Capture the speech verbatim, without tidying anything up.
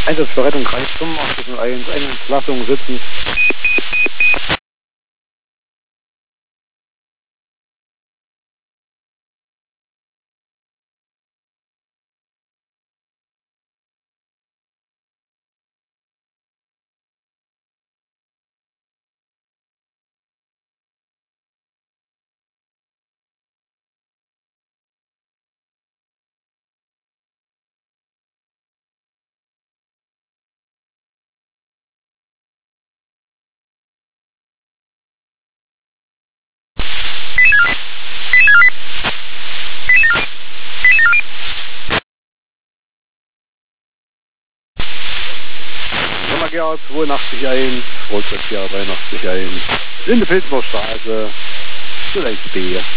Einsatz für Rettung Kreis fünfundachtzig eins, Entlassung sitzen. Gerhard zweiundachtzig eins, Rollverkehr dreiundachtzig eins, Linde Pilzbaustraße, zu B.